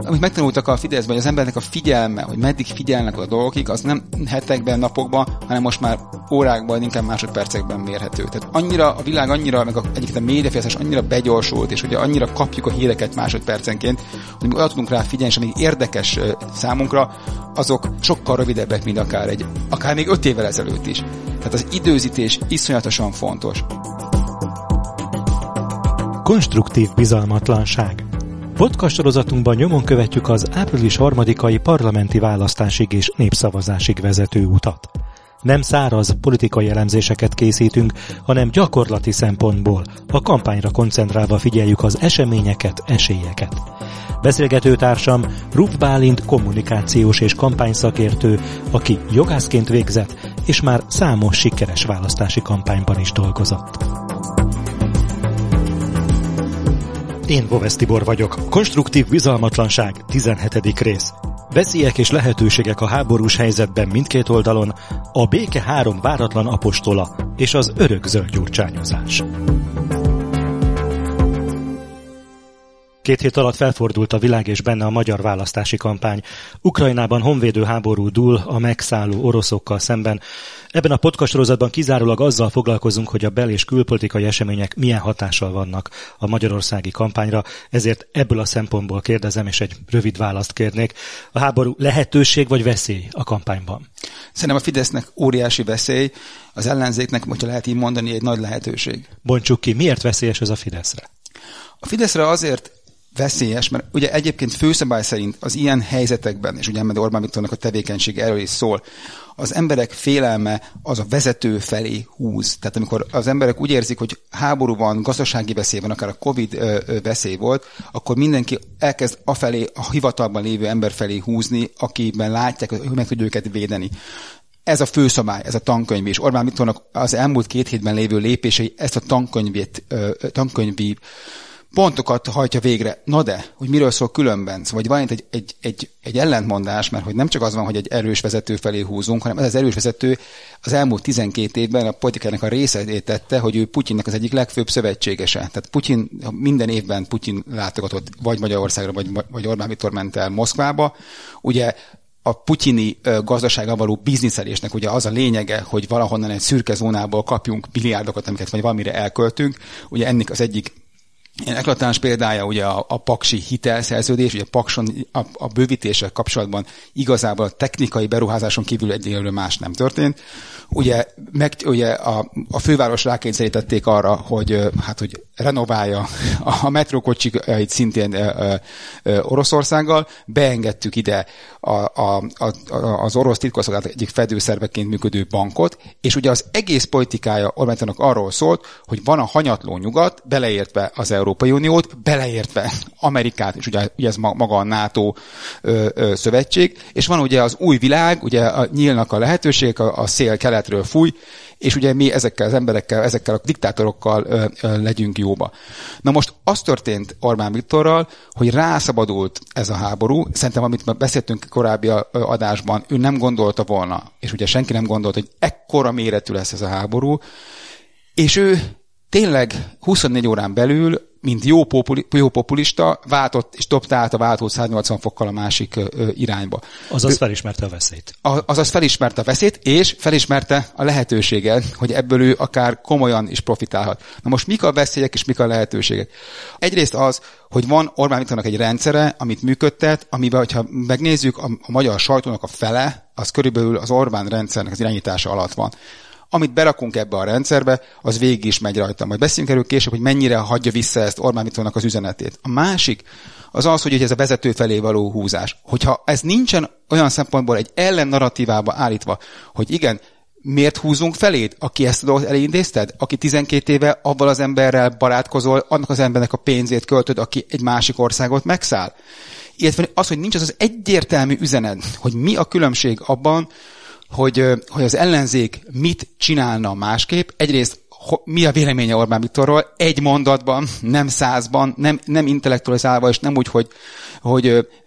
amit megtanultak a Fideszben, hogy az embernek a figyelme, hogy meddig figyelnek a dolgokig, az nem hetekben, napokban, hanem most már órákban, inkább másodpercekben mérhető. Tehát annyira a világ annyira, meg egyébként a médiafogyasztás annyira begyorsult, és ugye annyira kapjuk a híreket másodpercenként, hogy oda tudunk rá figyelni, és amíg érdekes számunkra, azok sokkal rövidebbek, mint akár még 5 évvel ezelőtt is. Tehát az időzítés iszonyatosan fontos. Konstruktív bizalmatlanság. Podcast sorozatunkban nyomon követjük az április 3-ai parlamenti választásig és népszavazásig vezető utat. Nem száraz politikai elemzéseket készítünk, hanem gyakorlati szempontból, a kampányra koncentrálva figyeljük az eseményeket, esélyeket. Beszélgetőtársam Ruff Bálint kommunikációs és kampányszakértő, aki jogászként végzett, és már számos sikeres választási kampányban is dolgozott. Én Bovesz Tibor vagyok. Konstruktív bizalmatlanság, 17. rész. Veszélyek és lehetőségek a háborús helyzetben mindkét oldalon, a béke 3 váratlan apostola és az örök zöld gyurcsányozás. 2 hét alatt felfordult a világ és benne a magyar választási kampány. Ukrajnában honvédő háború dúl a megszálló oroszokkal szemben. Ebben a podcast sorozatban kizárólag azzal foglalkozunk, hogy a bel- és külpolitikai események milyen hatással vannak a magyarországi kampányra, ezért ebből a szempontból kérdezem, és egy rövid választ kérnék. A háború lehetőség vagy veszély a kampányban? Szerintem a Fidesznek óriási veszély, az ellenzéknek, hogyha lehet így mondani, egy nagy lehetőség. Bontsuk ki, miért veszélyes ez a Fideszre? A Fideszre azért veszélyes, mert ugye egyébként főszabály szerint az ilyen helyzetekben, és ugye Orbán Viktornak a tevékenység erről is szól, az emberek félelme az a vezető felé húz. Tehát amikor az emberek úgy érzik, hogy háború van, gazdasági veszély van, akár a Covid veszély volt, akkor mindenki elkezd afelé, a hivatalban lévő ember felé húzni, akiben látják, hogy meg tudja őket védeni. Ez a főszabály, ez a tankönyv, és Orbán Viktornak az elmúlt 2 hétben lévő lépései ezt a tankönyvi pontokat hajtja végre. Na de, hogy miről szól különben? Szóval van itt egy ellentmondás, mert hogy nem csak az van, hogy egy erős vezető felé húzunk, hanem ez az erős vezető az elmúlt 12 évben a politikának a részét tette, hogy ő Putyinnak az egyik legfőbb szövetségese. Tehát minden évben Putyin látogatott vagy Magyarországra, vagy Orbán Viktor ment el Moszkvába. Ugye a putyini gazdasággal való bizniszelésnek ugye az a lényege, hogy valahonnan egy szürke zónából kapjunk milliárdokat, amiket vagy valamire elköltünk. Ugye ennek az egyik ilyen eklatáns példája ugye a paksi hitelszerződés, ugye a bővítéssel kapcsolatban igazából a technikai beruházáson kívül egyelőre más nem történt. Ugye a főváros rákényszerítették arra, hogy renoválja a metrókocsikait szintén Oroszországgal, beengedtük ide az orosz titkosszolgálat egyik fedőszerveként működő bankot, és ugye az egész politikája Orbánnak arról szólt, hogy van a hanyatló nyugat, beleértve az Európai Uniót, beleértve Amerikát, és ugye ez maga a NATO szövetség, és van ugye az új világ, ugye nyílnak a lehetőségek, a szél keletről fúj, és ugye mi ezekkel az emberekkel, ezekkel a diktátorokkal legyünk jóba. Na most az történt Orbán Viktorral, hogy rászabadult ez a háború. Szerintem, amit beszéltünk korábbi adásban, ő nem gondolta volna, és ugye senki nem gondolt, hogy ekkora méretű lesz ez a háború, és ő tényleg 24 órán belül, mint jó populista, váltott és dobta át a váltót 180 fokkal a másik irányba. Azaz felismerte a veszélyt. Azaz felismerte a veszélyt, és felismerte a lehetőséget, hogy ebből ő akár komolyan is profitálhat. Na most mik a veszélyek és mik a lehetőségek? Egyrészt az, hogy van Orbán Viktornak egy rendszere, amit működtet, amiben, hogyha megnézzük, a magyar sajtónak a fele, az körülbelül az Orbán rendszernek az irányítása alatt van. Amit berakunk ebbe a rendszerbe, az végig is megy rajta. Majd beszéljünk erről később, hogy mennyire hagyja vissza ezt Orbán Viktornak az üzenetét. A másik az, hogy ez a vezető felé való húzás. Hogyha ez nincsen olyan szempontból egy ellennarratívába állítva, hogy igen, miért húzunk feléd, aki ezt a dolgot elintézted? Aki 12 éve avval az emberrel barátkozol, annak az embernek a pénzét költöd, aki egy másik országot megszáll. Illetve az, hogy nincs az egyértelmű üzenet, hogy mi a különbség abban, hogy az ellenzék mit csinálna másképp. Egyrészt mi a véleménye Orbán Viktorról? Egy mondatban, nem 100-ban, nem intellektualizálva, és nem úgy, hogy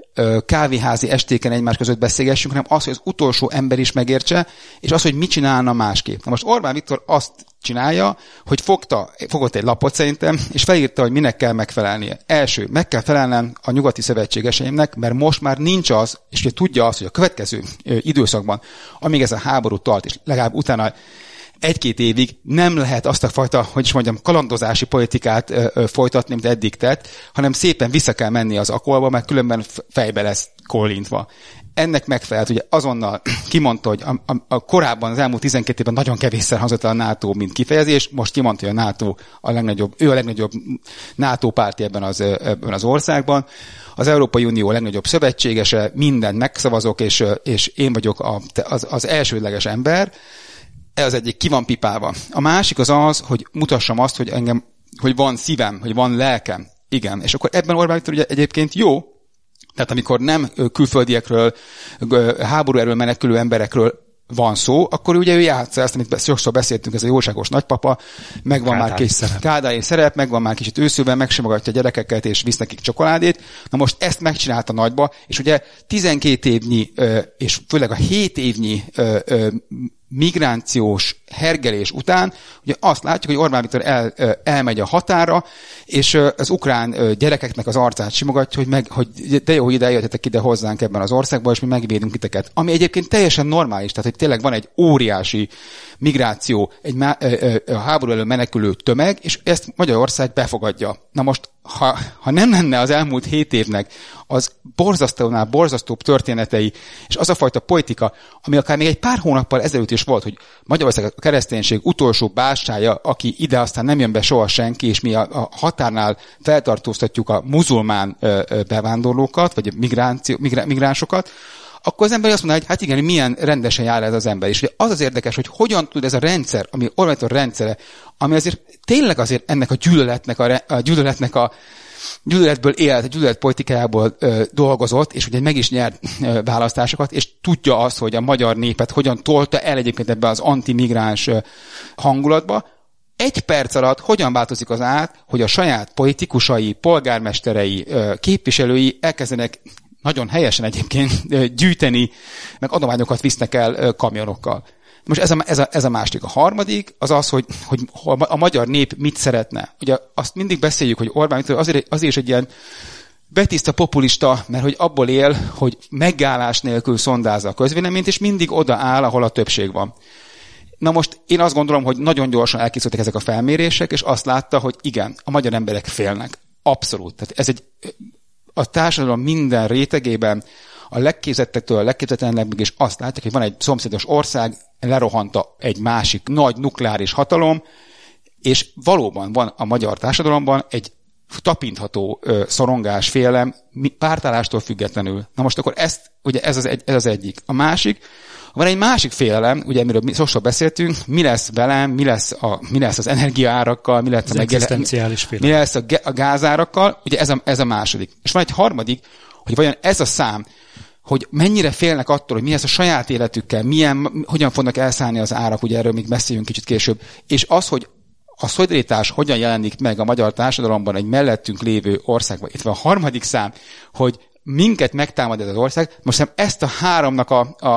kávéházi estéken egymás között beszélgessünk, hanem az, hogy az utolsó ember is megértse, és az, hogy mit csinálna másképp. Na most Orbán Viktor azt csinálja, hogy fogott egy lapot szerintem, és felírta, hogy minek kell megfelelnie. Első, meg kell felelnem a nyugati szövetségeseimnek, mert most már nincs az, és ugye tudja azt, hogy a következő időszakban, amíg ez a háború tart, és legalább utána 1-2 évig nem lehet azt a fajta, hogy is mondjam, kalandozási politikát folytatni, mint eddig tett, hanem szépen vissza kell menni az akolba, mert különben fejbe lesz kollintva. Ennek megfelelt, ugye azonnal kimondta, hogy a korábban az elmúlt 12 évben nagyon kevésszer hangzott a NATO, mint kifejezés, most kimondta, hogy a NATO ő a legnagyobb NATO párti ebben az országban. Az Európai Unió a legnagyobb szövetségese, mindent megszavazok, és én vagyok az elsődleges ember. Ez az egyik, ki van pipálva. A másik az, hogy mutassam azt, hogy van szívem, hogy van lelkem. Igen. És akkor ebben Orbán Viktor ugye egyébként jó, tehát amikor nem külföldiekről, háború elől menekülő emberekről van szó, akkor ugye ő játsza ezt, amit sokszor beszéltünk, ez a jóságos nagypapa, megvan már kádári szerep, megvan már kicsit őszülve, megsimogatja a gyerekeket, és visz nekik csokoládét. Na most ezt megcsinálta nagyba, és ugye 12 évnyi, és főleg a 7 évnyi migrációs hergelés után, ugye azt látjuk, hogy Orbán Viktor elmegy a határa, és az ukrán gyerekeknek az arcát simogatja, hogy de jó, hogy ide eljöttetek ide hozzánk ebben az országban, és mi megvédünk titeket. Ami egyébként teljesen normális, tehát hogy tényleg van egy óriási migráció, a háború elől menekülő tömeg, és ezt Magyarország befogadja. Na most, ha nem lenne az elmúlt 7 évnek az borzasztónál borzasztóbb történetei, és az a fajta politika, ami akár még egy pár hónappal ezelőtt is volt, hogy Magyarország a kereszténység utolsó bástyája, aki ide aztán nem jön be soha senki, és mi a határnál feltartóztatjuk a muzulmán bevándorlókat, vagy a migránsokat, akkor az ember azt mondaná, hogy hát igen, milyen rendesen jár ez az ember. És ugye az érdekes, hogy hogyan tud ez a rendszer, ami Orbán Viktor rendszere, ami azért tényleg azért ennek a gyűlöletből élt, a gyűlöletpolitikájából dolgozott, és ugye meg is nyert választásokat, és tudja azt, hogy a magyar népet hogyan tolta el egyébként ebbe az antimigráns hangulatba. 1 perc alatt hogyan változik az át, hogy a saját politikusai, polgármesterei, képviselői elkezdenek nagyon helyesen egyébként gyűjteni, meg adományokat visznek el kamionokkal. Most ez a második. A harmadik az, hogy a magyar nép mit szeretne. Ugye azt mindig beszéljük, hogy Orbán Viktor azért is egy ilyen betiszta populista, mert hogy abból él, hogy megállás nélkül szondázza a közvéleményt, és mindig oda áll, ahol a többség van. Na most én azt gondolom, hogy nagyon gyorsan elkészültek ezek a felmérések, és azt látta, hogy igen, a magyar emberek félnek. Abszolút. Tehát a társadalom minden rétegében a legképzettektől a legképzetlenebbig is azt látják, hogy van egy szomszédos ország, lerohanta egy másik nagy nukleáris hatalom, és valóban van a magyar társadalomban egy tapintható szorongás, félelem, pártállástól függetlenül. Na most akkor ez az egyik. A másik, van egy másik félelem, ugye amiről mi sokszor beszéltünk, mi lesz velem, mi lesz az energiaárakkal, mi lesz a gázárakkal, ugye ez a második. És van egy harmadik, hogy vajon ez a szám, hogy mennyire félnek attól, hogy mi lesz a saját életükkel, hogyan fognak elszállni az árak, ugye erről még beszéljünk kicsit később, és az, hogy a szolidaritás hogyan jelenik meg a magyar társadalomban egy mellettünk lévő országban. Itt van a harmadik szám, hogy minket megtámad ez az ország. Most ezt a háromnak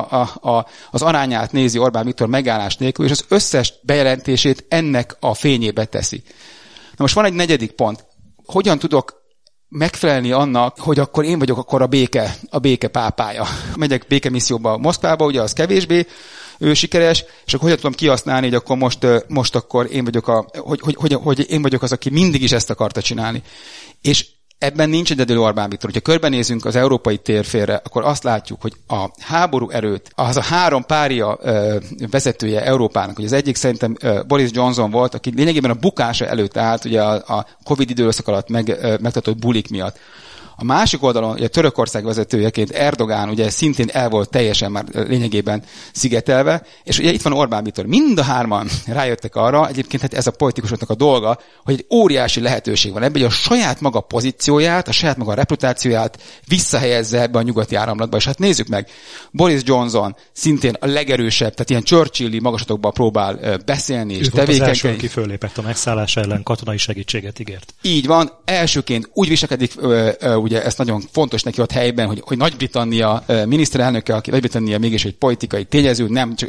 az arányát nézi Orbán Viktor megállás nélkül, és az összes bejelentését ennek a fényébe teszi. Na most van egy negyedik pont. Hogyan tudok megfelelni annak, hogy akkor én vagyok akkor a béke pápája. Megyek békemisszióba Moszkvába, ugye az kevésbé sikeres, és akkor hogyan tudom kihasználni, hogy akkor most akkor én vagyok hogy én vagyok az, aki mindig is ezt akarta csinálni. És ebben nincs egyedül Orbán Viktor. Ha körbenézünk az európai térfélre, akkor azt látjuk, hogy a háború erőt, az a 3 pária vezetője Európának, hogy az egyik szerintem Boris Johnson volt, aki lényegében a bukása előtt állt, ugye a Covid időszak alatt megtartott bulik miatt. A másik oldalon, ugye Törökország vezetőjeként Erdogán ugye szintén el volt teljesen már lényegében szigetelve, és ugye itt van Orbán Viktor. Mind a 3 rájöttek arra, egyébként hát ez a politikusoknak a dolga, hogy egy óriási lehetőség van ebben, hogy a saját maga pozícióját, a saját maga reputációját visszahelyezze ebbe a nyugati áramlatba. És hát nézzük meg, Boris Johnson szintén a legerősebb, tehát ilyen Churchill-i magaslatokban próbál beszélni és tevékenykedni. Az első, aki fölépett a megszállás ellen, katonai segítséget ígért. Így van, elsőként úgy viselkedik ugye ezt nagyon fontos neki ott helyben, hogy Nagy-Britannia miniszterelnöke, aki Nagy-Britannia mégis egy politikai tényező,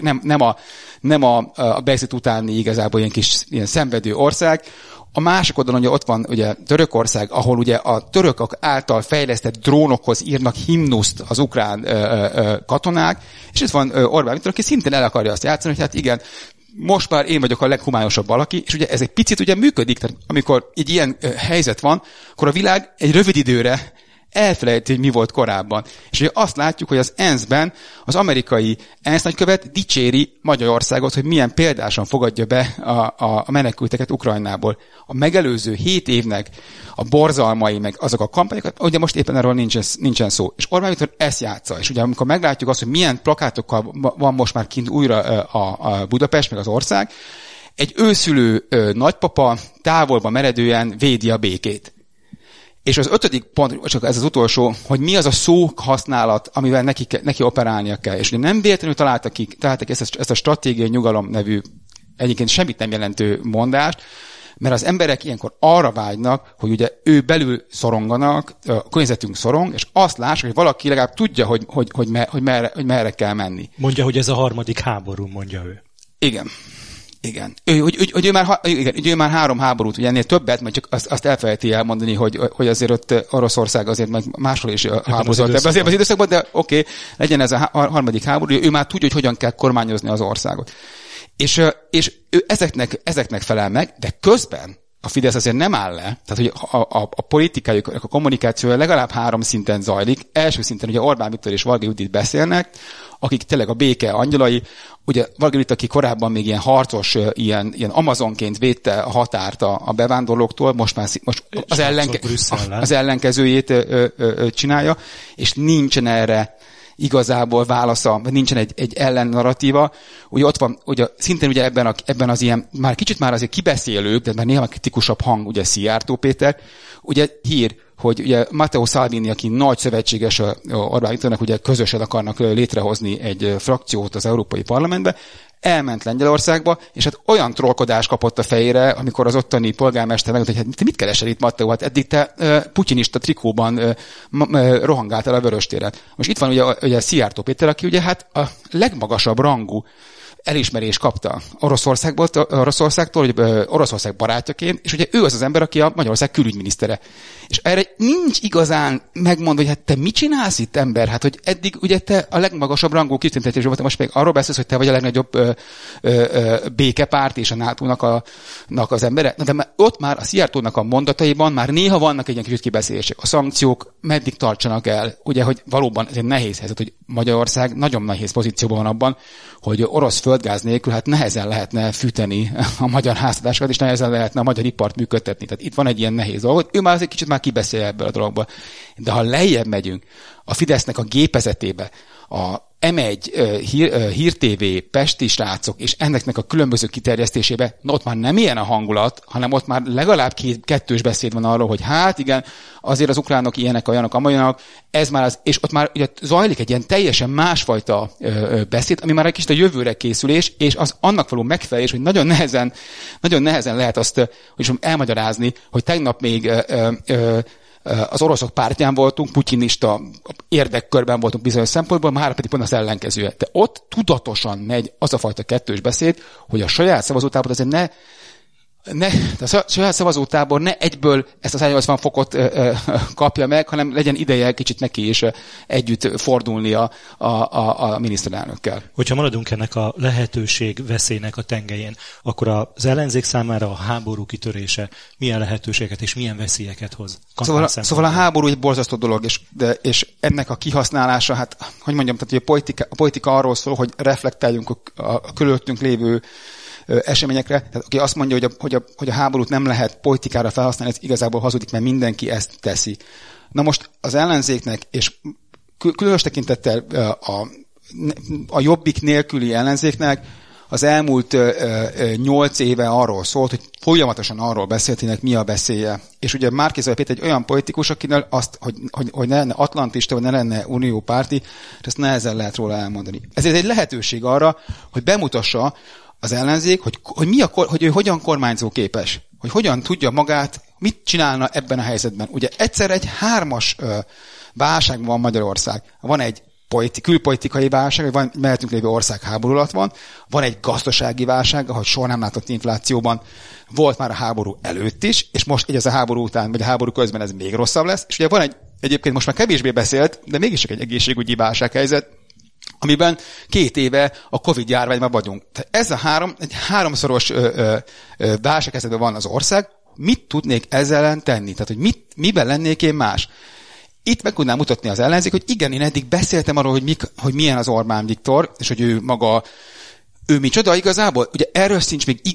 nem a Brexit utáni igazából ilyen szenvedő ország. A másik oldalon ugye ott van ugye Törökország, ahol ugye a törökök által fejlesztett drónokhoz írnak himnuszt az ukrán katonák, és itt van Orbán Viktor, aki szintén el akarja azt játszani, hogy hát igen, most már én vagyok a leghumánosabb valaki, és ugye ez egy picit ugye működik, tehát amikor egy ilyen helyzet van, akkor a világ egy rövid időre elfelejti, hogy mi volt korábban. És ugye azt látjuk, hogy az ENSZ-ben az amerikai ENSZ nagykövet dicséri Magyarországot, hogy milyen példásan fogadja be a menekülteket Ukrajnából. A megelőző 7 évnek a borzalmai, meg azok a kampányok, ugye most éppen erről nincsen szó. És Orbán Viktor ezt játsza. És ugye amikor meglátjuk azt, hogy milyen plakátokkal van most már kint újra a Budapest, meg az ország, egy őszülő nagypapa távolba meredően védi a békét. És az 5. pont, csak ez az utolsó, hogy mi az a szóhasználat, amivel neki operálnia kell. És ugye nem véletlenül találtak ezt a stratégiai nyugalom nevű, egyébként semmit nem jelentő mondást, mert az emberek ilyenkor arra vágynak, hogy ugye ő belül szoronganak, a környezetünk szorong, és azt lássa, hogy valaki legalább tudja, hogy merre kell menni. Mondja, hogy ez a harmadik háború, mondja ő. Igen. Igen. Ő már 3 háborút, ugye ennél többet, majd csak azt elfelejti elmondani, hogy azért ott Oroszország azért meg máshol is háborúzott ebben az időszakban, de oké, legyen ez a harmadik háború, ő már tudja, hogy hogyan kell kormányozni az országot. És ő ezeknek felel meg, de közben a Fidesz azért nem áll le, tehát hogy a politikájuk, a kommunikációja legalább 3 szinten zajlik. Első szinten ugye Orbán Viktor és Varga Judit beszélnek, akik tényleg a béke angyalai. Ugye Varga Judit, aki korábban még ilyen harcos, ilyen Amazonként védte a határt a bevándorlóktól, most az ellenkezőjét csinálja, és nincsen erre igazából válasza, vagy nincsen egy ellennarratíva. Ugye ott van, ugye szintén ugye ebben az ilyen, már kicsit már azért kibeszélők, de már néha kritikusabb hang, ugye Szijjártó Péter, ugye hír, hogy ugye Matteo Salvini, aki nagy szövetséges Orbán Viktornak, ugye közösen akarnak létrehozni egy frakciót az Európai Parlamentbe, elment Lengyelországba, és hát olyan trollkodás kapott a fejére, amikor az ottani polgármester megmondta, hogy hát mit keresel itt, Matteo? Hát eddig te putyinista trikóban rohangáltál a Vöröstéren. Most itt van ugye Szijjártó Péter, aki ugye hát a legmagasabb rangú elismerést kapta Oroszországtól, hogy Oroszország barátjaként, és ugye ő az ember, aki a Magyarország külügyminisztere. És erre nincs igazán megmondva, hogy hát te mit csinálsz itt, ember? Hát, hogy eddig ugye te a legmagasabb rangú kitüntetésről voltál, most még arról beszélsz, hogy te vagy a legnagyobb békepárt és a NATO-nak az embere. Na, de ott már a Szijjártónak a mondataiban már néha vannak egy ilyen kicsit kibeszélések. A szankciók meddig tartsanak el? Ugye, hogy valóban ez egy nehéz helyzet, hogy Magyarország nagyon nehéz pozícióban van abban, hogy orosz földgáz nélkül hát nehezen lehetne fűteni a magyar háztartásokat, és nehezen lehetne a magyar ipart működtetni. Tehát itt van egy ilyen nehéz dolog. Ő már egy kicsit már kibeszélje ebből a dologból. De ha lejjebb megyünk a Fidesznek a gépezetébe, a M1 Hír TV, Pesti srácok, és ennek a különböző kiterjesztésébe, ott már nem ilyen a hangulat, hanem ott már legalább kettős beszéd van arról, hogy hát igen, azért az ukránok ilyenek, olyanok, amolyanok, ez már az, és ott már ugye zajlik egy ilyen teljesen másfajta beszéd, ami már egy kicsit a jövőre készülés, és az annak való megfelelés, hogy nagyon nehezen lehet azt hogy elmagyarázni, hogy tegnap még az oroszok pártján voltunk, putyinista érdekkörben voltunk bizonyos szempontból, már pedig pont az ellenkezője. De ott tudatosan megy az a fajta kettős beszéd, hogy a saját szavazótábor azért a saját szavazótábor ne egyből ezt a 180 fokot kapja meg, hanem legyen ideje kicsit neki is együtt fordulni a miniszterelnökkel. Hogyha maradunk ennek a lehetőség veszélynek a tengelyén, akkor az ellenzék számára a háború kitörése milyen lehetőségeket és milyen veszélyeket hoz? Szóval a háború egy borzasztó dolog, és ennek a kihasználása, hát, hogy mondjam, tehát a politika arról szól, hogy reflektáljunk a körülöttünk lévő eseményekre. Tehát aki azt mondja, hogy a háborút nem lehet politikára felhasználni, ez igazából hazudik, mert mindenki ezt teszi. Na most az ellenzéknek, és különös tekintettel a Jobbik nélküli ellenzéknek az elmúlt 8 éve arról szólt, hogy folyamatosan arról beszélt, hogy mi a veszélye. És ugye Márki-Zay Péter egy olyan politikus, akinek azt, hogy ne lenne atlantista, vagy ne lenne uniópárti, ezt nehezen lehet róla elmondani. Ezért egy lehetőség arra, hogy bemutassa az ellenzék, hogy ő hogyan kormányzó képes, hogy hogyan tudja magát, mit csinálna ebben a helyzetben? Ugye egyszer egy 3-as válságban van Magyarország. Van egy külpolitikai válság, van mellettünk lévő ország háború alatt van egy gazdasági válság, ahogy soha nem látott inflációban volt már a háború előtt is, és most így az a háború után, vagy a háború közben ez még rosszabb lesz, és ugye van egyébként most már kevésbé beszélt, de mégis egy egészségügyi válsághelyzet, amiben 2 éve a Covid-járványban vagyunk. Tehát ez egy 3-szoros válsághelyzetben van az ország, mit tudnék ezzel ellen tenni? Tehát, hogy miben lennék én más? Itt meg tudnám mutatni az ellenzék, hogy igen, én eddig beszéltem arról, hogy milyen az Orbán Viktor, és hogy ő micsoda igazából. Ugye erről sincs még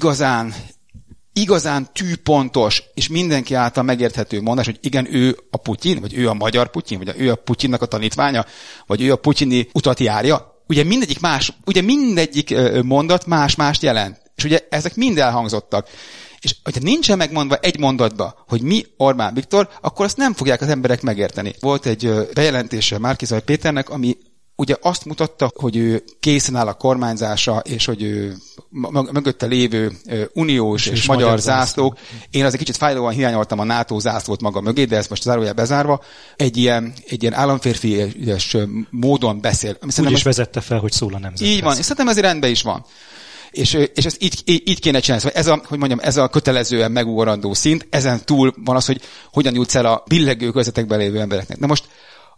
igazán tűpontos, és mindenki által megérthető mondás, hogy igen, ő a Putyin, vagy ő a magyar Putyin, vagy ő a Putyinnak a tanítványa, vagy ő a putyini utat járja. Ugye mindegyik mondat más-mást jelent. És ugye ezek mind elhangzottak. És hogyha nincsen megmondva egy mondatba, hogy mi Orbán Viktor, akkor azt nem fogják az emberek megérteni. Volt egy bejelentése Márki-Zay Péternek, ami ugye azt mutatta, hogy ő készen áll a kormányzásra, és hogy ő mögötte lévő uniós és magyar zászlók. Én azért kicsit fájdalóan hiányoltam a NATO zászlót maga mögé, de ezt most zárójel bezárva. Egy ilyen államférfies módon beszél. Úgy is vezette fel, hogy szól a nemzethez. Így van, és szerintem ez rendben is van. És ezt így kéne csinálni. Szóval ez a kötelezően megugorandó szint, ezen túl van az, hogy hogyan jutsz el a billegő közvetekben lévő embereknek. Na most,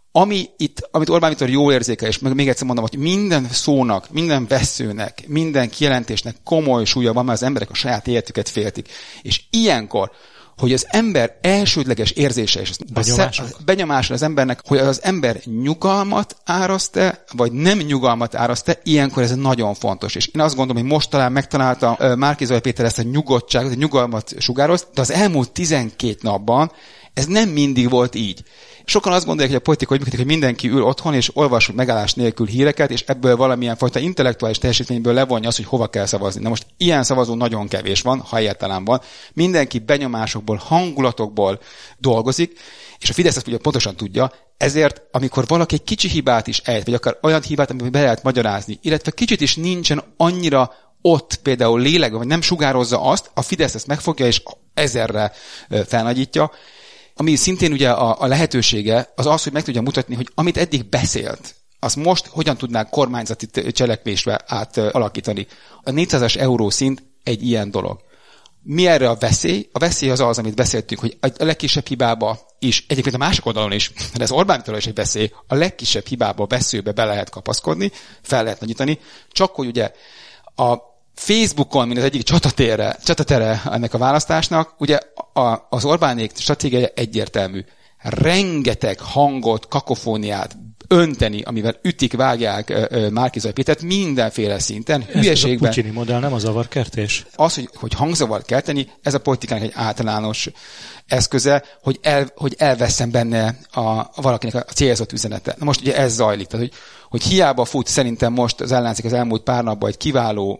amit Orbán Viktor jól érzékel, és még egyszer mondom, hogy minden szónak, minden vesszőnek, minden kijelentésnek komoly súlya van, mert az emberek a saját életüket féltik. És ilyenkor, hogy az ember elsődleges érzése és benyomása az embernek, hogy az ember nyugalmat áraszt-e, vagy nem nyugalmat áraszt-e, ilyenkor ez nagyon fontos. És én azt gondolom, hogy most talán megtalálta Márki-Zay Péter ezt a nyugodtságot, a nyugalmat sugároz, de az elmúlt 12 napban ez nem mindig volt így. Sokan azt gondolják, hogy a politika úgy működik, hogy mindenki ül otthon, és olvas megállás nélkül híreket, és ebből valamilyen fajta intellektuális teljesítményből levonja azt, hogy hova kell szavazni. Na most ilyen szavazó nagyon kevés van, ha egyáltalán van. Mindenki benyomásokból, hangulatokból dolgozik, és a Fidesz ezt ugye pontosan tudja, ezért amikor valaki egy kicsi hibát is ejt, vagy akár olyan hibát, amit be lehet magyarázni, illetve kicsit is nincsen annyira ott például lélekben, vagy nem sugározza azt, a Fidesz ezt megfogja, és 1000-re felnagyítja. Ami szintén ugye a lehetősége, az, hogy meg tudja mutatni, hogy amit eddig beszélt, azt most hogyan tudnánk kormányzati cselekvésbe átalakítani. A 400-as euró szint egy ilyen dolog. Mi erre a veszély? A veszély az, amit beszéltünk, hogy a legkisebb hibába is, egyébként a másik oldalon is, de ez Orbán Viktor is egy veszély, a legkisebb hibába, veszőbe be lehet kapaszkodni, fel lehet nagyítani, csak hogy ugye a Facebookon, mint az egyik csatatere ennek a választásnak, ugye az Orbánék stratégiája egyértelmű. Rengeteg hangot, kakofóniát önteni, amivel ütik, vágják Márki-Zay Pétert mindenféle szinten, hülyeségben. Ez a putyini modell, nem a zavarkertés? Az, hogy hangzavart kelteni, ez a politikának egy általános eszköze, hogy elveszem benne valakinek a célzott üzenete. Na most ugye ez zajlik, tehát hogy hiába fut szerintem most az ellenzék az elmúlt pár napban egy kiváló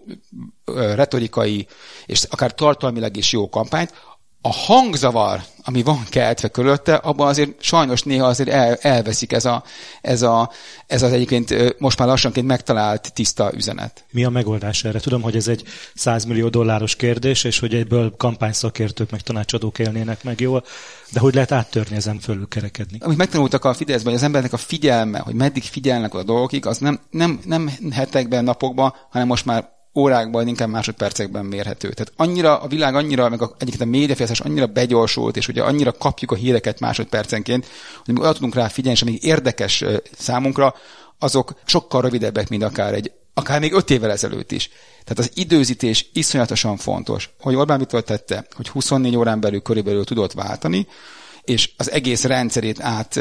retorikai és akár tartalmilag is jó kampányt, a hangzavar, ami van keltve körülötte, abban azért sajnos néha azért elveszik ez az egyébként most már lassanként megtalált tiszta üzenet. Mi a megoldás erre? Tudom, hogy ez egy $100 millió kérdés, és hogy egyből kampányszakértők meg tanácsadók élnének meg jól, de hogy lehet áttörni ezen fölül kerekedni? Amit megtanultak a Fideszben, hogy az embernek a figyelme, hogy meddig figyelnek a dolgokig, az nem hetekben, napokban, hanem most már órákban, inkább másodpercekben mérhető. Tehát a világ annyira, meg egyébként a médiafejlesztés annyira begyorsult, és ugye annyira kapjuk a híreket másodpercenként, hogy oda tudunk rá figyelni, és amíg érdekes számunkra, azok sokkal rövidebbek, mint akár még 5 évvel ezelőtt is. Tehát az időzítés iszonyatosan fontos. Hogy Orbán Viktor tette, hogy 24 órán belül körülbelül tudott váltani, és az egész rendszerét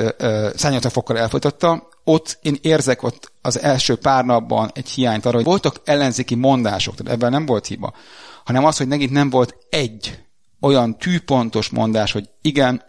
180 fokkal elfolytatta, ott én érzek az első pár napban egy hiányt arra, hogy voltak ellenzéki mondások, tehát ebben nem volt hiba, hanem az, hogy megint nem volt egy olyan tűpontos mondás, hogy igen,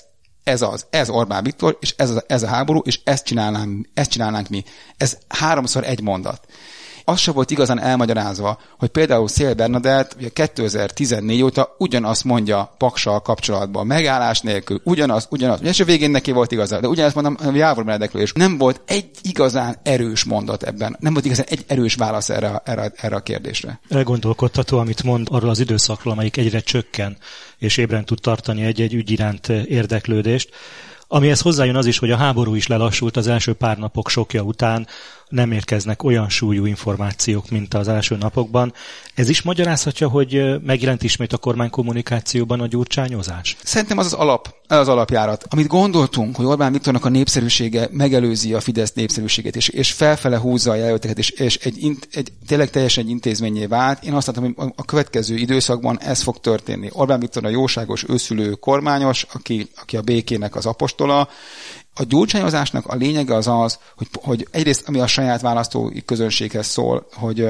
ez Orbán Viktor, és ez a háború, és ezt csinálnánk mi. Ez 3-szor egy mondat. az se volt igazán elmagyarázva, hogy például Széll Bernadett ugye 2014 óta ugyanazt mondja Paksal kapcsolatban, megállás nélkül, ugyanaz, és a végén neki volt igaza, de ugyanezt mondom Jávor Benedekről is. Nem volt egy igazán erős mondat ebben, nem volt igazán egy erős válasz erre a kérdésre. Elgondolkodtató, amit mond arról az időszakról, amelyik egyre csökken, és ébren tud tartani egy ügy iránt érdeklődést. Amihez hozzájön az is, hogy a háború is lelassult az első pár napok sokja után, nem érkeznek olyan súlyú információk, mint az első napokban. Ez is magyarázhatja, hogy megjelent ismét a kormánykommunikációban a gyurcsányozás? Szerintem az alapjárat. Amit gondoltunk, hogy Orbán Viktornak a népszerűsége megelőzi a Fidesz népszerűségét, és felfele húzza a jelölteket, és egy tényleg teljesen egy intézménnyé vált. Én azt mondtam, hogy a következő időszakban ez fog történni. Orbán Viktor a jóságos, őszülő kormányos, aki a békének az apostola. A gyurcsányozásnak a lényege az, hogy egyrészt, ami a saját választói közönséghez szól, hogy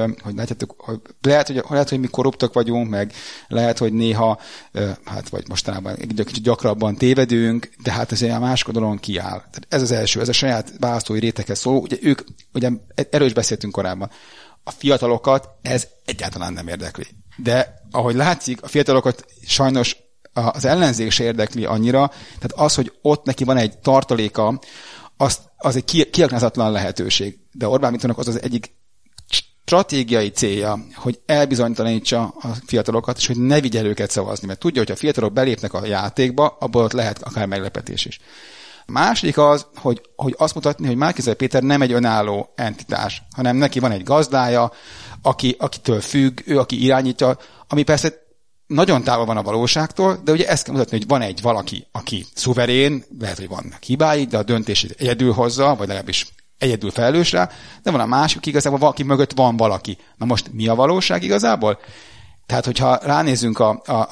lehet, hogy mi korruptak vagyunk, meg lehet, hogy néha, vagy mostanában egy kicsit gyakrabban tévedünk, de hát azért a másik oldalon kiáll. Tehát ez az első, ez a saját választói réteghez szóló. Ugye erről is beszéltünk korábban. A fiatalokat ez egyáltalán nem érdekli. De ahogy látszik, a fiatalokat sajnos az ellenzék se érdekli annyira, tehát az, hogy ott neki van egy tartaléka, az egy kiaknázatlan lehetőség. De Orbán Viktornak az egyik stratégiai célja, hogy elbizonytalanítsa a fiatalokat, és hogy ne vigye őket szavazni, mert tudja, hogy a fiatalok belépnek a játékba, abból ott lehet akár meglepetés is. A második az, hogy azt mutatni, hogy Márki-Zay Péter nem egy önálló entitás, hanem neki van egy gazdája, akitől függ, ő, aki irányítja, ami persze nagyon távol van a valóságtól, de ugye ezt kell mutatni, hogy van egy valaki, aki szuverén, lehet, hogy vannak hibái, de a döntését egyedül hozza, vagy legalábbis egyedül felelős rá, de van a másik, igazából valaki mögött van valaki. Na most mi a valóság igazából? Tehát, hogyha ránézzünk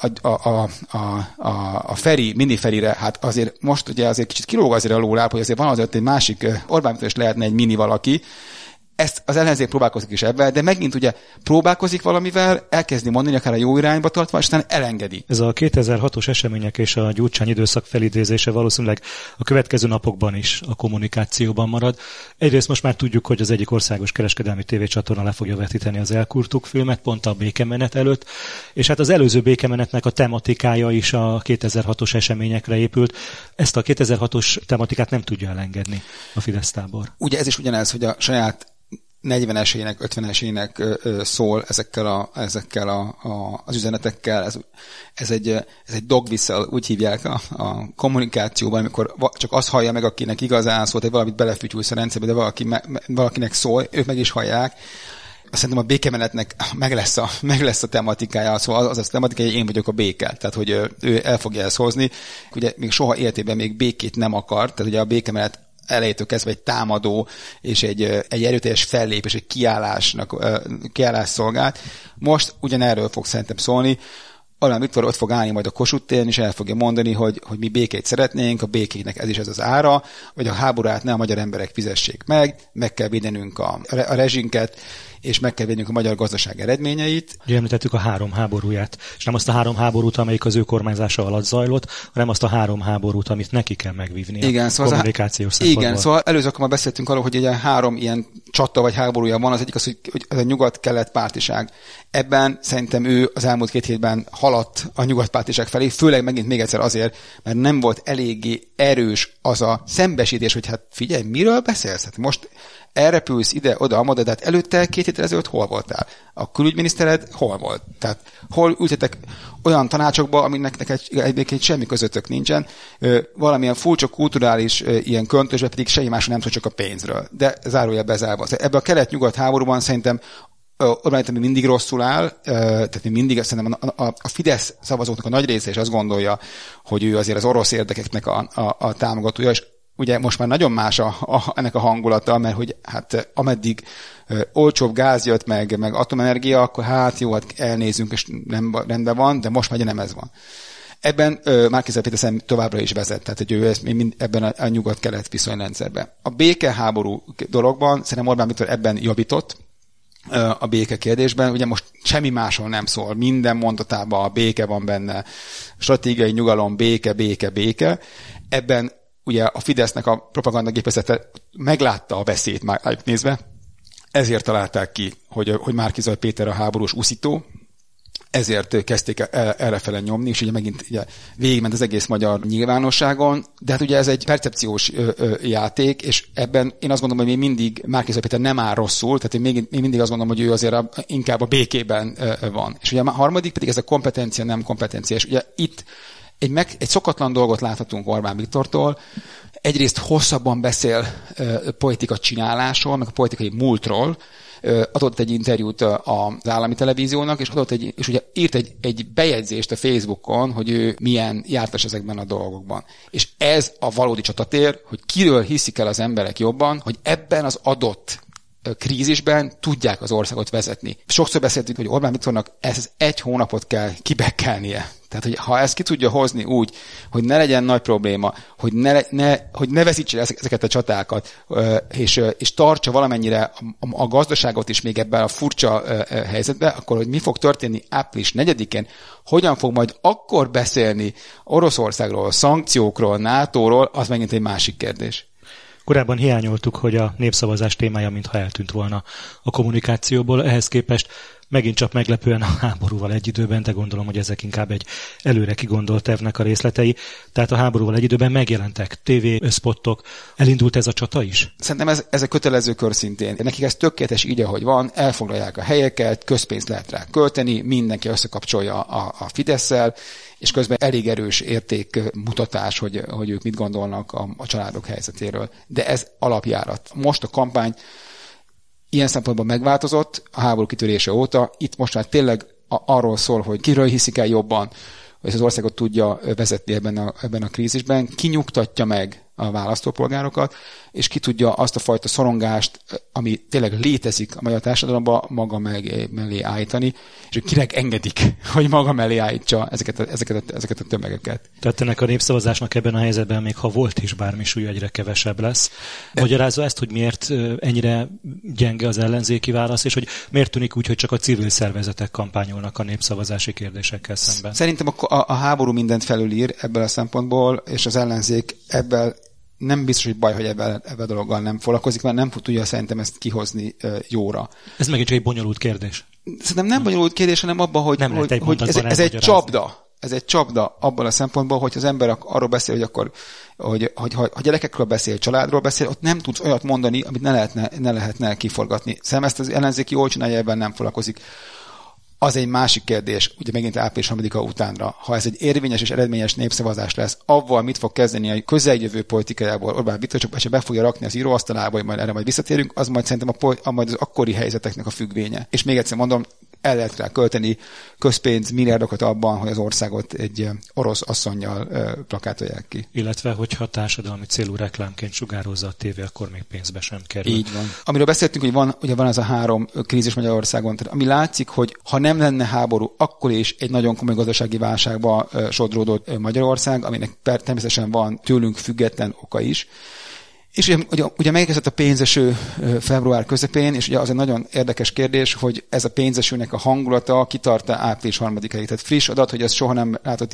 a Feri, mini Ferire, hát azért most ugye azért kicsit kilóg azért a lóláp, hogy azért van azért egy másik, Orbán Viktor is lehetne egy mini valaki. Ezt az ellenzék próbálkozik is ebben, de megint ugye próbálkozik valamivel, elkezdi mondani akár a jó irányba tartva, és aztán elengedi. Ez a 2006-os események és a Gyurcsány időszak felidézése valószínűleg a következő napokban is a kommunikációban marad. Egyrészt most már tudjuk, hogy az egyik országos kereskedelmi tévécsatorna le fogja vetíteni az Elkurtuk filmet pont a békemenet előtt, és hát az előző békemenetnek a tematikája is a 2006-os eseményekre épült. Ezt a 2006-os tematikát nem tudja elengedni a Fidesz tábor. Ugye ez is ugyanez, hogy a saját 40-esének, 50-esének szól ezekkel az üzenetekkel. Ez egy dog whistle, úgy hívják a kommunikációban, amikor csak az hallja meg, akinek igazán szólt, hogy valamit belefütyülsz a rendszerbe, de valakinek szól, ők meg is hallják. Szerintem a békemenetnek meg lesz a tematikája, szóval az a tematikája, hogy én vagyok a béke, tehát hogy ő el fogja ezt hozni. Ugye még soha életében még békét nem akar, tehát ugye a békemenet elejétől kezdve egy támadó és egy erőteljes fellépés, egy kiállás szolgált. Most ugyanerről fog szerintem szólni. Orbán Viktor ott fog állni majd a Kossuth téren, és el fogja mondani, hogy mi békét szeretnénk, a békének ez is ez az ára, vagy a háborút ne a magyar emberek fizessék meg kell védenünk a rezsinket, és meg kell védenünk a magyar gazdaság eredményeit. Ugye említettük a 3 háborúját, és nem azt a 3 háborút, amelyik az ő kormányzása alatt zajlott, hanem azt a 3 háborút, amit neki kell megvívni. Igen, szóval kommunikációs szempontból. Igen, szóval előző alkalommal beszéltünk arról, hogy egy 3 ilyen csata vagy háborúja van, az egyik az, hogy ez a nyugat-kelet pártiság. Ebben szerintem ő az elmúlt 2 hétben haladt a nyugatpártiság felé, főleg megint még egyszer azért, mert nem volt eléggé erős az a szembesítés, hogy hát figyelj, miről beszélsz? Hát most elrepülsz ide, oda, amoda, de hát előtte 2 héttel ezelőtt hol voltál? A külügyminisztered hol volt? Tehát hol ültetek olyan tanácsokba, aminek egyébként semmi közöttök nincsen, valamilyen furcsa kulturális ilyen köntösbe pedig semmi másról nem szól, csak a pénzről. De zárójel bezárva. Ebben a kelet-nyugat háborúban szerintem Orbán Viktor mindig rosszul áll, tehát mindig szerintem a Fidesz szavazóknak a nagy része is azt gondolja, hogy ő azért az orosz érdekeknek a támogatója, és ugye most már nagyon más ennek a hangulata, mert hogy hát ameddig olcsóbb gáz jött meg atomenergia, akkor hát jó, hát elnézünk, és nem rendben van, de most már nem ez van. Ebben Márki-Zay Péter továbbra is vezet, tehát hogy ő ebben a nyugat-kelet viszonyrendszerben. A békeháború dologban szerintem Orbán Viktor ebben javított, a béke kérdésben. Ugye most semmi másról nem szól. Minden mondatában a béke van benne. Stratégiai nyugalom, béke. Ebben ugye a Fidesznek a propagandagépezete meglátta a veszélyt már nézve. ezért találták ki, hogy Márki-Zay Péter a háborús uszító, ezért kezdték errefele nyomni, és ugye megint ugye végigment az egész magyar nyilvánosságon, de hát ugye ez egy percepciós játék, és ebben én azt gondolom, hogy még mindig Márki-Zay Péter nem áll rosszul, tehát én mindig azt gondolom, hogy ő azért inkább a békében van. És ugye a harmadik pedig ez a kompetencia, nem kompetencia, és ugye itt egy szokatlan dolgot láthatunk Orbán Viktortól. Egyrészt hosszabban beszél politika csinálásról, meg a politikai múltról, adott egy interjút az állami televíziónak, és ugye írt egy bejegyzést a Facebookon, hogy ő milyen jártas ezekben a dolgokban. És ez a valódi csatatér, hogy kiről hiszik el az emberek jobban, hogy ebben az adott krízisben tudják az országot vezetni. Sokszor beszéltük, hogy Orbán Viktornak ez 1 hónapot kell kibekkelnie. Tehát, hogy ha ezt ki tudja hozni úgy, hogy ne legyen nagy probléma, hogy ne veszítse ezeket a csatákat, és tartsa valamennyire a gazdaságot is még ebben a furcsa helyzetben, akkor hogy mi fog történni április 4-én, hogyan fog majd akkor beszélni Oroszországról, szankciókról, NATO-ról, az megint egy másik kérdés. Korábban hiányoltuk, hogy a népszavazás témája mintha eltűnt volna a kommunikációból, ehhez képest megint csak meglepően a háborúval egy időben, de gondolom, hogy ezek inkább egy előre kigondolt tervnek a részletei. Tehát a háborúval egy időben megjelentek TV-spottok. Elindult ez a csata is? Szerintem ez a kötelező kör szintén. Nekik ez tökéletes így, ahogy van, elfoglalják a helyeket, közpénzt lehet rá költeni, mindenki összekapcsolja a Fidesszel, és közben elég erős értékmutatás, hogy ők mit gondolnak a családok helyzetéről. De ez alapjárat. Most a kampány ilyen szempontból megváltozott a háború kitörése óta. Itt most már tényleg arról szól, hogy kiről hiszik el jobban, hogy az országot tudja vezetni ebben a krízisben, kinyugtatja meg a választópolgárokat, és ki tudja azt a fajta szorongást, ami tényleg létezik a magyar társadalomban, maga mellé állítani, és hogy kinek engedik, hogy maga mellé állítsa ezeket a tömegeket. Tehát ennek a népszavazásnak ebben a helyzetben, még ha volt is bármi súly, egyre kevesebb lesz. Magyarázza ezt, hogy miért ennyire gyenge az ellenzéki válasz, és hogy miért tűnik úgy, hogy csak a civil szervezetek kampányolnak a népszavazási kérdésekkel szemben? Szerintem a háború mindent felülír ebből a szempontból, és az ellenzék ebből nem biztos, hogy baj, hogy ebben a dologgal nem foglalkozik, mert nem tudja szerintem ezt kihozni jóra. Ez megint csak egy bonyolult kérdés. Szerintem nem bonyolult kérdés, hanem abban, hogy ez egy csapda. Ez egy csapda abban a szempontból, hogy az ember arról beszél, hogy akkor, hogy ha gyerekekről beszél, családról beszél, ott nem tudsz olyat mondani, amit ne lehetne kiforgatni. Szerintem ezt az ellenzéki jól csinálja, ebben nem foglalkozik. Az egy másik kérdés, ugye megint április 3-a utánra. Ha ez egy érvényes és eredményes népszavazás lesz, avval mit fog kezdeni a közeljövő politikájából Orbán Viktor, csak be fogja rakni az íróasztalába, hogy majd erre majd visszatérünk, az majd szerintem majd az akkori helyzeteknek a függvénye. És még egyszer mondom, el lehet rá költeni közpénz, milliárdokat abban, hogy az országot egy orosz asszonnyal plakátolják ki. Illetve, hogyha társadalmi célú reklámként sugározza a tévé, akkor még pénzbe sem kerül. Így van. Amiről beszéltünk, hogy van ez a 3 krízis Magyarországon, tehát ami látszik, hogy ha nem lenne háború, akkor is egy nagyon komoly gazdasági válságba sodródott Magyarország, aminek természetesen van tőlünk független oka is. És ugye megkezdett a pénzeső február közepén, és ugye az egy nagyon érdekes kérdés, hogy ez a pénzesőnek a hangulata kitart április 3-ig. Tehát friss adat, hogy ez soha nem látott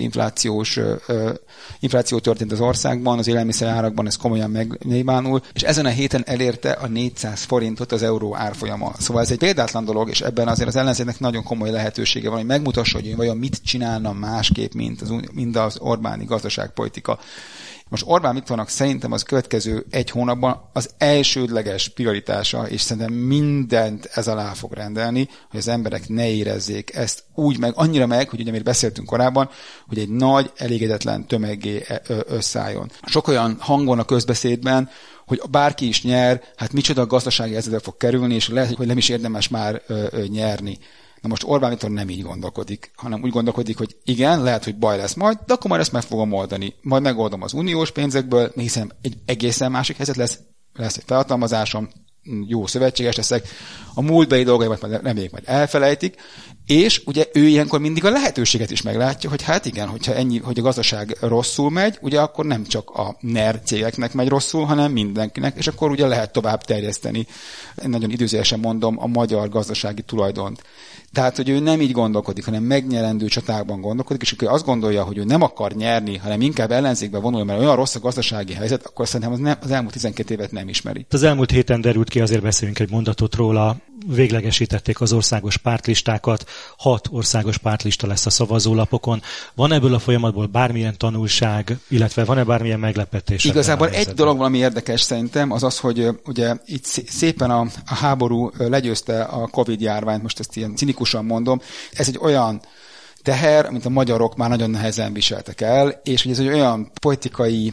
infláció történt az országban, az élelmiszerárakban ez komolyan megnyilvánul, és ezen a héten elérte a 400 forintot az euró árfolyama. Szóval ez egy példátlan dolog, és ebben azért az ellenzéknek nagyon komoly lehetősége van, hogy megmutassa, hogy vajon mit csinálna másképp, mint az Orbáni gazdaságpolitika. Most Orbán Viktornak szerintem az következő 1 hónapban az elsődleges prioritása, és szerintem mindent ez alá fog rendelni, hogy az emberek ne érezzék ezt úgy meg, annyira meg, hogy ugye amit beszéltünk korábban, hogy egy nagy, elégedetlen tömeggé összeálljon. Sok olyan hang van a közbeszédben, hogy bárki is nyer, hát micsoda gazdasági helyzetbe fog kerülni, és lehet, hogy nem is érdemes már nyerni. Na most Orbán Viktor nem így gondolkodik, hanem úgy gondolkodik, hogy igen, lehet, hogy baj lesz majd, de akkor majd ezt meg fogom oldani. Majd megoldom az uniós pénzekből, hiszen egy egészen másik helyzet lesz egy felhatalmazásom, jó szövetséges leszek, a múltbeli dolgaimat reméljük majd elfelejtik, és ugye ő ilyenkor mindig a lehetőséget is meglátja, hogy hát igen, hogy a gazdaság rosszul megy, ugye akkor nem csak a NER cégeknek megy rosszul, hanem mindenkinek, és akkor ugye lehet tovább terjeszteni, én nagyon időzősen mondom, a magyar gazdasági tulajdont. Tehát, hogy ő nem így gondolkodik, hanem megnyerendő csatákban gondolkodik, és akkor azt gondolja, hogy ő nem akar nyerni, hanem inkább ellenzékbe vonul, mert olyan rossz a gazdasági helyzet, akkor szerintem az elmúlt 12 évet nem ismeri. Az elmúlt héten derült ki, azért beszélünk egy mondatot róla. Véglegesítették az országos pártlistákat, 6 országos pártlista lesz a szavazólapokon. Van ebből a folyamatból bármilyen tanulság, illetve van-e bármilyen meglepetés? Igazából egy dolog valami érdekes szerintem, az, hogy ugye itt szépen a háború legyőzte a Covid-járványt, most ezt ilyen cinikusan mondom. Ez egy olyan teher, amit a magyarok már nagyon nehezen viseltek el, és hogy ez egy olyan politikai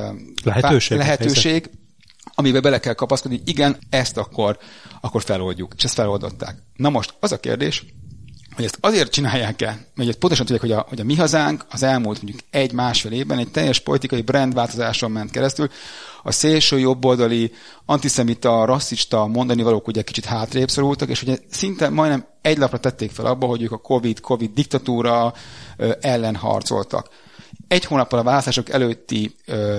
lehetőség, amiben bele kell kapaszkodni, hogy igen, ezt akkor feloldjuk, és ezt feloldották. Na most az a kérdés, hogy ezt azért csinálják-e, mert pontosan tudják, hogy a Mi Hazánk az elmúlt mondjuk 1-1,5 évben egy teljes politikai brandváltozáson ment keresztül, a szélső jobboldali, antiszemita, rasszista mondani valók ugye kicsit hátrébb szorultak, és ugye szinte majdnem egy lapra tették fel abba, hogy ők a Covid diktatúra ellen harcoltak. 1 hónappal a választások előtti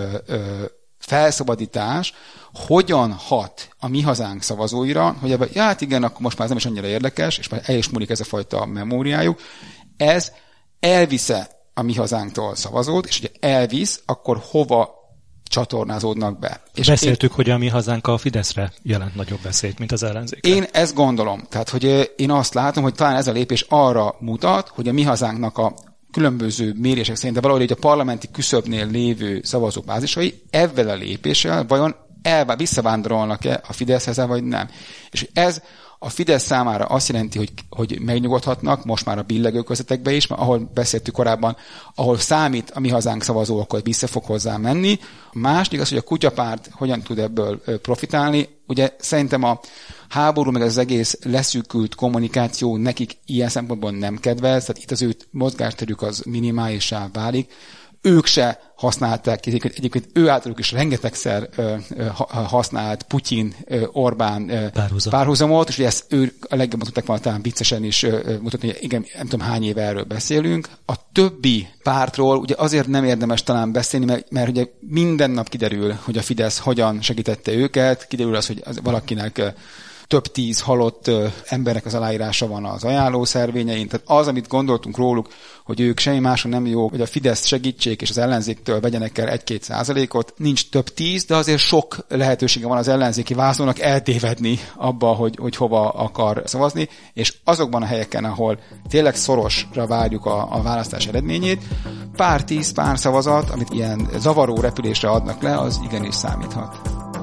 felszabadítás hogyan hat a Mi Hazánk szavazóira, hogy ebben, hát igen, akkor most már ez nem is annyira érdekes, és már el is múlik ez a fajta memóriájuk. Ez elvisze a Mi Hazánktól szavazót, és ugye elvisz, akkor hova csatornázódnak be. És beszéltük, hogy a Mi Hazánk a Fideszre jelent nagyobb veszélyt, mint az ellenzékre. Én ezt gondolom. Tehát, hogy én azt látom, hogy talán ez a lépés arra mutat, hogy a Mi Hazánknak a különböző mérések szerint, de valahogy a parlamenti küszöbnél lévő szavazóbázisai ezzel a lépéssel vajon visszavándorolnak-e a Fideszhez, vagy nem. És ez a Fidesz számára azt jelenti, hogy megnyugodhatnak, most már a billegő közöttekbe is, ahol beszéltük korábban, ahol számít a Mi Hazánk szavazó, akkor vissza fog hozzá menni. A másik az, hogy a kutyapárt hogyan tud ebből profitálni. Ugye szerintem a háború, meg az egész leszűkült kommunikáció nekik ilyen szempontból nem kedvez, tehát itt az ő mozgásterük az minimálissá válik. Ők se használták, egyébként ő általuk is rengetegszer használt Putyin, Orbán párhuzamot, és ugye ezt ő a legjobban tudták volna talán viccesen is mutatni, hogy igen, nem tudom hány éve erről beszélünk. A többi pártról ugye azért nem érdemes talán beszélni, mert ugye minden nap kiderül, hogy a Fidesz hogyan segítette őket, kiderül az, hogy valakinek több 10 halott embernek az aláírása van az ajánlószervényein. Tehát az, amit gondoltunk róluk, hogy ők semmi máson nem jó, hogy a Fidesz segítsék és az ellenzéktől vegyenek el 1-2%, nincs több 10, de azért sok lehetősége van az ellenzéki vászlónak eltévedni abba, hogy hova akar szavazni, és azokban a helyeken, ahol tényleg szorosra várjuk a választás eredményét, pár 10, pár szavazat, amit ilyen zavaró repülésre adnak le, az igenis számíthat.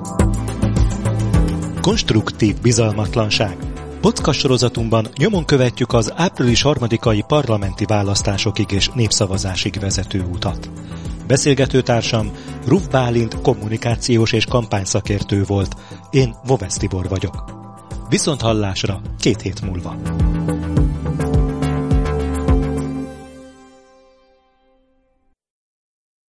Konstruktív bizalmatlanság. Podcast sorozatunkban nyomon követjük az április 3-ai parlamenti választásokig és népszavazásig vezető utat. Beszélgetőtársam Ruf Bálint kommunikációs és kampányszakértő volt. Én Vovesz Tibor vagyok. Viszonthallásra 2 hét múlva.